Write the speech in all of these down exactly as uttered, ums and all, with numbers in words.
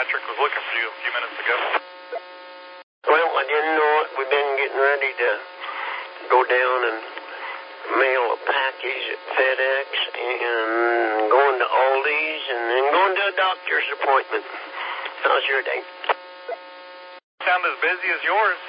Patrick was looking for you a few minutes ago. Well, I didn't know it. We've been getting ready to go down and mail a package at FedEx and going to Aldi's and then going to a doctor's appointment. How's your day? Sound as busy as yours.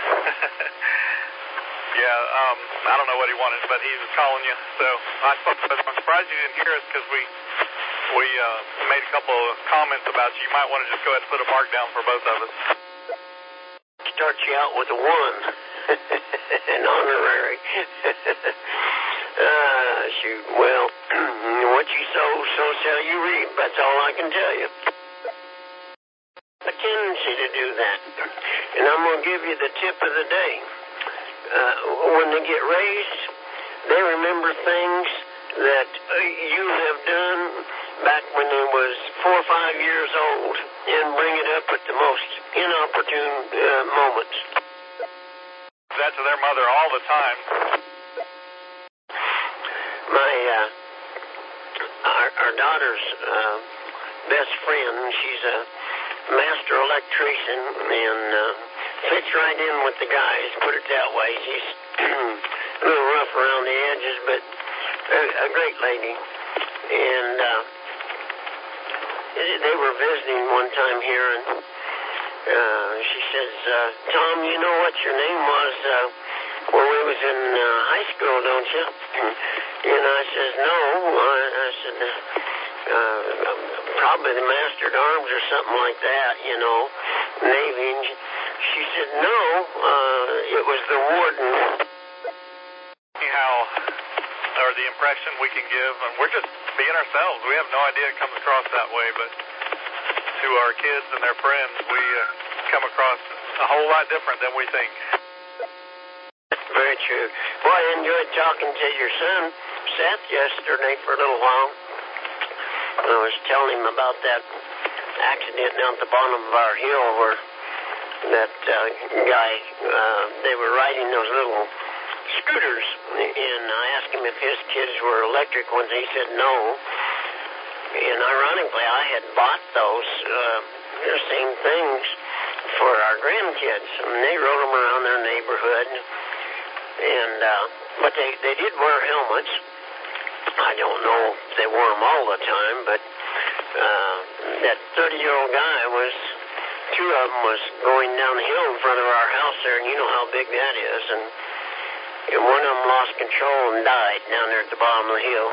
Yeah, um, I don't know what he wanted, but he was calling you. So I spoke to him. I'm surprised you didn't hear us because we we uh, made a couple of comments about you. You might want to just go ahead and put a mark down for both of us. Start you out with a one. An honorary. Ah, shoot. Well, what you sow, so shall you reap. That's all I can tell you. A tendency to do that. And I'm going to give you the tip of the day. Uh, when they get raised, they remember things that uh, you have done back when they was four or five years old and bring it up at the most inopportune uh, moments. That to their mother all the time. My, uh, our, our daughter's uh, best friend, she's a master electrician and uh, fits right in with the guys, put it that way. She's a little rough around the edges, but a, a great lady. And uh, they were visiting one time here, and uh, she says, uh, Tom, you know what your name was uh, when we was in uh, high school, don't you? And I says, no. I, I said, uh, probably the Master at Arms or something like that, you know, Navy. And she said, no, uh, it was the warden. Anyhow, or the impression we can give, and we're just being ourselves. We have no idea it comes across that way, but to our kids and their friends, we uh, come across a whole lot different than we think. Very true. Well, I enjoyed talking to your son, Seth, yesterday for a little while. I was telling him about that accident down at the bottom of our hill where that uh, guy, uh, they were riding those little scooters, and I asked him if his kids were electric ones. He said no. And ironically, I had bought those uh, same things for our grandkids, and they rode them around their neighborhood. And uh, but they they did wear helmets. I don't know if they wore them all the time, but uh, that thirty-year-old guy was. Two of them was going down the hill in front of our house there, and you know how big that is. And, and one of them lost control and died down there at the bottom of the hill.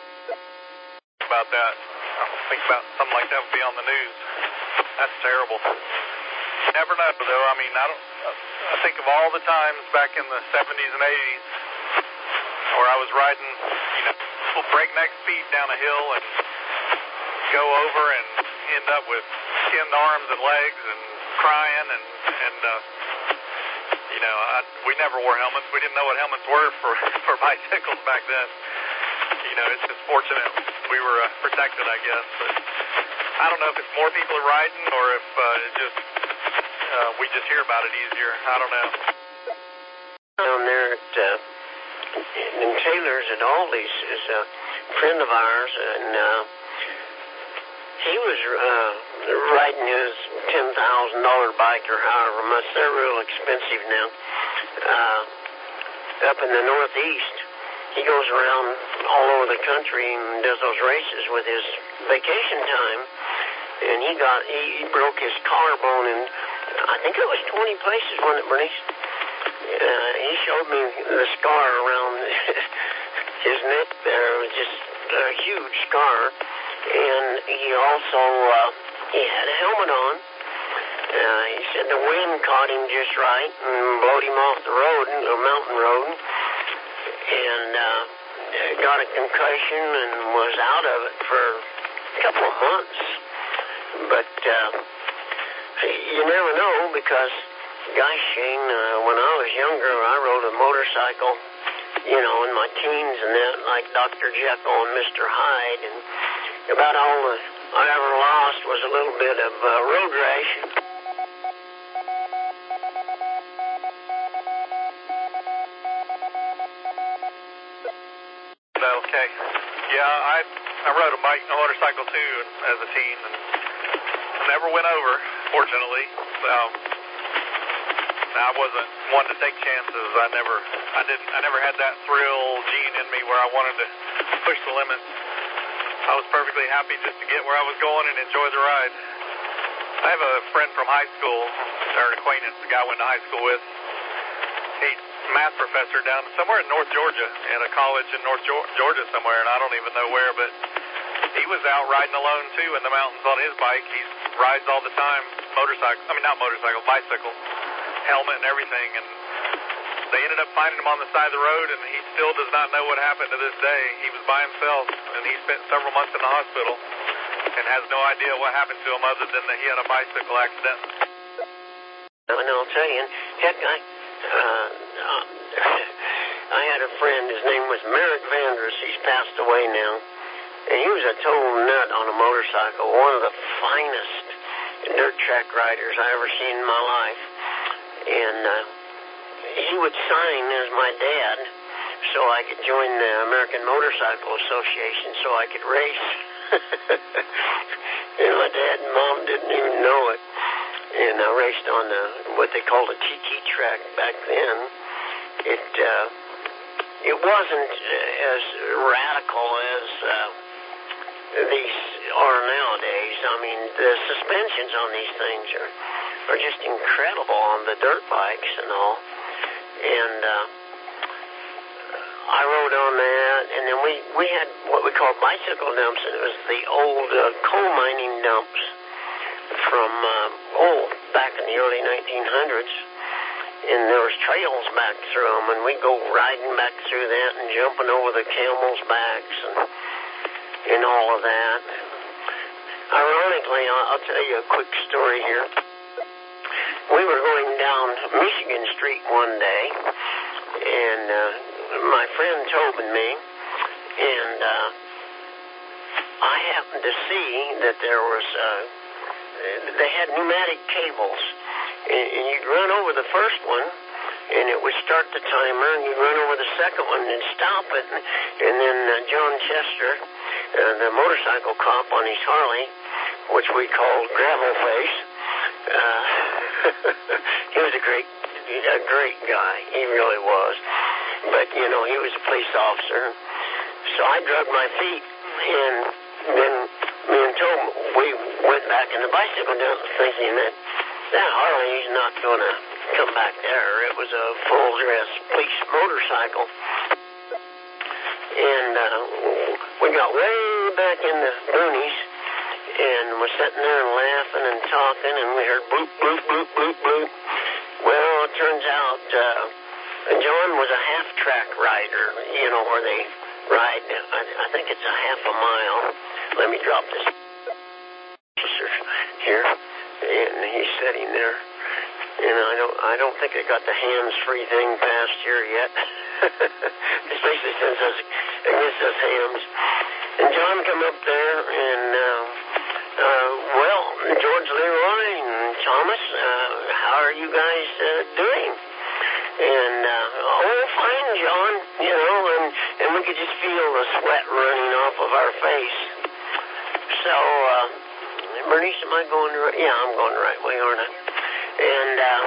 About that, I think about something like that would be on the news. That's terrible. Never know, though. I mean, I don't. I think of all the times back in the seventies and eighties where I was riding, you know, full breakneck speed down a hill and go over and end up with skinned arms and legs and crying and and uh, you know, I, we never wore helmets. We didn't know what helmets were for for bicycles back then. You know, it's just fortunate we were uh, protected, I guess. But I don't know if it's more people are riding or if uh, it just uh, we just hear about it easier. I don't know. Down there at uh, in Taylor's at Aldi's is a friend of ours, and uh, he was uh, riding his ten thousand dollar bike or however much. They're real expensive now. Uh, up in the Northeast, he goes around all over the country and does those races with his vacation time. And he got he, he broke his collarbone in, I think it was twenty places, wasn't it, Bernice? Uh, he showed me the scar around his neck there. It was just a huge scar. And he also, uh, he had a helmet on. Uh, he said the wind caught him just right and blowed him off the road, the mountain road. And uh, got a concussion and was out of it for a couple of months. But uh, you never know because, gosh, Shane, uh, when I was younger, I rode a motorcycle, you know, in my teens and that, like Doctor Jekyll and Mister Hyde, and about all the, I ever lost was a little bit of uh, road rash. Okay. Yeah, I I rode a bike, a motorcycle too, as a teen, and never went over, fortunately. Um, I wasn't one to take chances. I never, I didn't, I never had that thrill gene in me where I wanted to push the limits. I was perfectly happy just to get where I was going and enjoy the ride. I have a friend from high school, or an acquaintance, the guy I went to high school with. He's a math professor down somewhere in North Georgia, at a college in North Georgia somewhere, and I don't even know where, but he was out riding alone too in the mountains on his bike. He rides all the time, motorcycle, I mean not motorcycle, bicycle, helmet and everything, and they ended up finding him on the side of the road, and he still does not know what happened to this day. He was by himself, and he spent several months in the hospital and has no idea what happened to him other than that he had a bicycle accident. And I'll tell you, heck, I, uh, uh, I had a friend, his name was Merritt Vandross. He's passed away now, and he was a total nut on a motorcycle, one of the finest dirt track riders I ever seen in my life. And uh, he would sign as my dad so I could join the American Motorcycle Association so I could race. And my dad and mom didn't even know it. And I raced on the, what they called a T T track back then. It uh, it wasn't as radical as uh, these are nowadays. I mean, the suspensions on these things are, are just incredible on the dirt bikes and all. And uh, I rode on that, and then we, we had what we called bicycle dumps, and it was the old uh, coal mining dumps from, uh, oh, back in the early nineteen hundreds. And there was trails back through them, and we'd go riding back through that and jumping over the camels' backs and, and all of that. Ironically, I'll, I'll tell you a quick story here. We were going down Michigan Street one day, and uh, my friend Tobe and me, and uh, I happened to see that there was, uh, they had pneumatic cables, and, and you'd run over the first one, and it would start the timer, and you'd run over the second one and stop it, and, and then uh, John Chester, uh, the motorcycle cop on his Harley, which we called Gravel Face, uh, he was a great, a great guy. He really was. But, you know, he was a police officer. So I dragged my feet, and then me and Tom, we went back in the bicycle dump thinking that that Harley's not going to come back there. It was a full-dress police motorcycle. And uh, we got way back in the boonies, and was sitting there and laughing and talking, and we heard bloop, bloop, bloop, bloop, bloop. Well, it turns out uh, John was a half-track rider, you know, where they ride, I, I think it's a half a mile. Let me drop this here. And he's sitting there. And I don't I don't think I got the hands-free thing past here yet. Especially since I was against those hams. And John come up there, and, uh, uh, well, George Leroy and Thomas, uh, how are you guys uh, doing? And, uh, oh, fine, John, you know, and, and we could just feel the sweat running off of our face. So, uh, Bernice, am I going the right? Yeah, I'm going the right way, aren't I? And, uh,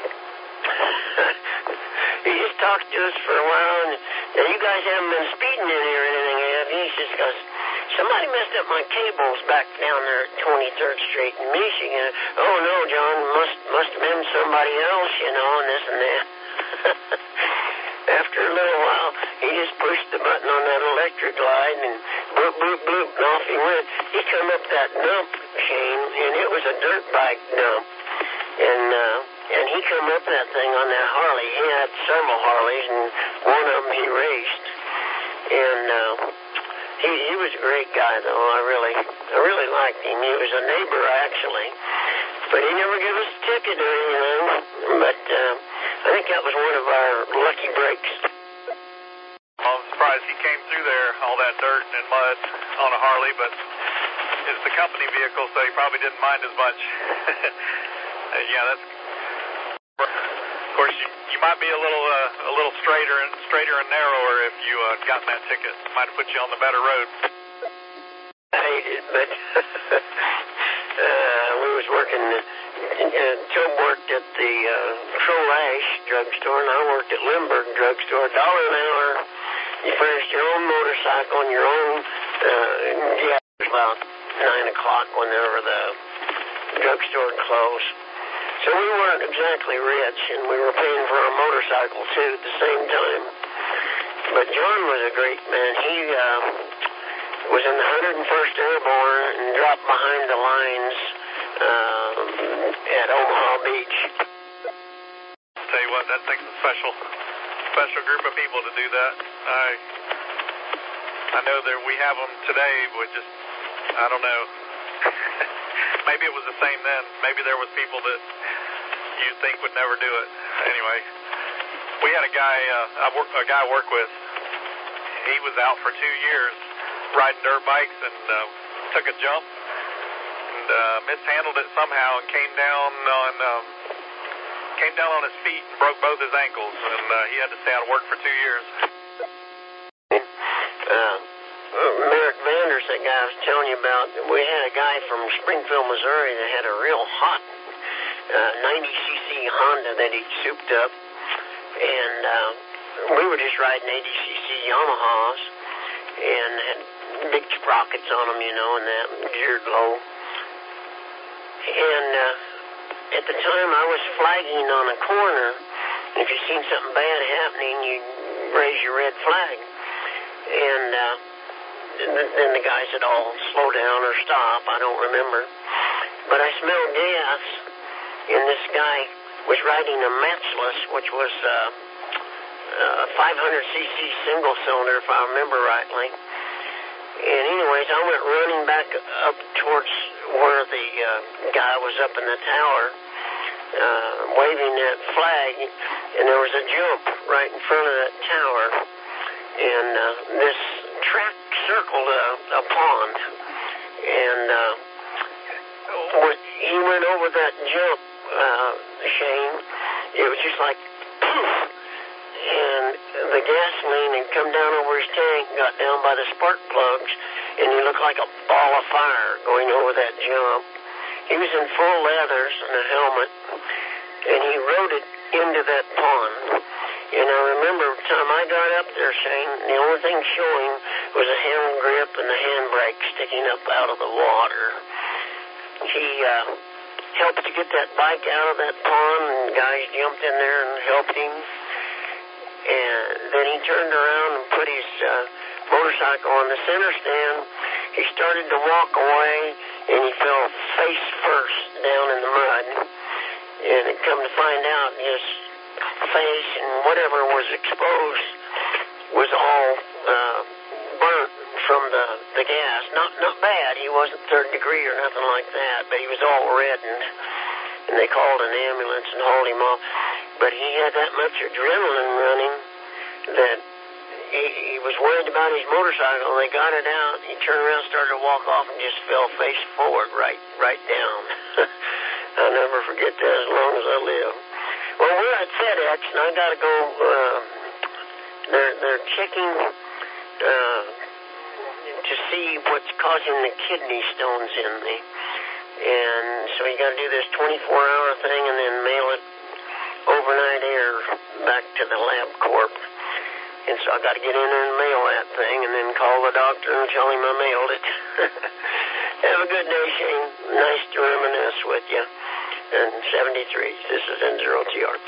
he just talked to us for a while, and now you guys haven't been speeding in here or anything, have you? He says, because somebody messed up my cables back down there at twenty-third Street in Michigan. Oh, no, John, must must have been somebody else, you know, and this and that. After a little while, he just pushed the button on that electric glide, and bloop, bloop, bloop, and off he went. He come up that dump chain, and it was a dirt bike dump. And, uh, and he come up that thing on that Harley. He had several Harleys, and one of them he raced. And, uh, he, he was a great guy, though. I really, I really liked him. He was a neighbor, actually. But he never gave us a ticket or anything. But, uh, I think that was one of our lucky breaks. Well, I'm surprised he came through there, all that dirt and mud on a Harley, but it's the company vehicle, so he probably didn't mind as much. Yeah, that's. Of course, you, you might be a little uh, a little straighter and straighter and narrower if you uh, gotten that ticket. Might have put you on the better road. I hated, but uh, and uh, Joe worked at the uh, Troll Ash drugstore, and I worked at Lindbergh drugstore. A dollar an hour. You furnished your own motorcycle and your own. Uh, yeah, it was about nine o'clock whenever the drugstore closed. So we weren't exactly rich, and we were paying for our motorcycle too at the same time. But John was a great man. He uh, was in the one hundred first Airborne and dropped behind the lines uh, at Omaha Beach. Tell you what, that takes a special, special group of people to do that. I, I know that we have them today, but just, I don't know. Maybe it was the same then. Maybe there was people that you think would never do it. Anyway, we had a guy, uh, I work, a guy I work with. He was out for two years riding dirt bikes and uh, took a jump and uh, mishandled it somehow and came down on um, came down on his feet and broke both his ankles, and uh, he had to stay out of work for two years. Uh, Merrick Vanders, that guy I was telling you about, we had a guy from Springfield, Missouri that had a real hot uh, ninety c c Honda that he'd souped up, and uh, we were just riding eighty c c Yamahas and had big sprockets on them, you know, and that geared low. And uh, at the time I was flagging on a corner. If you seen something bad happening, you'd raise your red flag. And uh, then the guy said, oh, slow down or stop. I don't remember. But I smelled gas, and this guy was riding a Matchless, which was uh, uh, five hundred c c single cylinder, if I remember rightly. And anyways, I went running back up towards where the uh, guy was up in the tower, uh, waving that flag, and there was a jump right in front of that tower. And uh, this track circled a, a pond, and uh, when he went over that jump, uh, Shane, it was just like poof, and the gasoline had come down over his tank, got down by the spark plugs, and he looked like a ball of fire going over that jump. He was in full leathers and a helmet, and he rode it into that pond. And I remember the time I got up there, Shane, the only thing showing was a hand grip and the handbrake sticking up out of the water. He uh, helped to get that bike out of that pond, and guys jumped in there and helped him. And then he turned around and put his uh, motorcycle on the center stand. He started to walk away, and he fell face first down in the mud. And it come to find out, his face and whatever was exposed was all uh, burnt from the, the gas. Not not bad. He wasn't third degree or nothing like that, but he was all reddened. And they called an ambulance and hauled him off. But he had that much adrenaline running that he, he was worried about his motorcycle. They got it out. He turned around, started to walk off, and just fell face forward right right down. I'll never forget that as long as I live. Well, we're at FedEx, and I got to go. Uh, they're they're checking uh, to see what's causing the kidney stones in me, and so you got to do this twenty-four hour thing, and then mail it overnight air back to the LabCorp. And so I got to get in there and mail that thing, and then call the doctor and tell him I mailed it. Have a good day, Shane. Nice to reminisce with you. And seventy-three. This is N zero T R.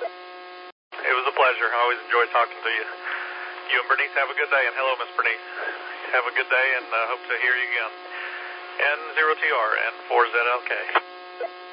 It was a pleasure. I always enjoy talking to you. You and Bernice have a good day, and hello, Miss Bernice. Have a good day, and uh, hope to hear you again. N zero T R and four Z L K.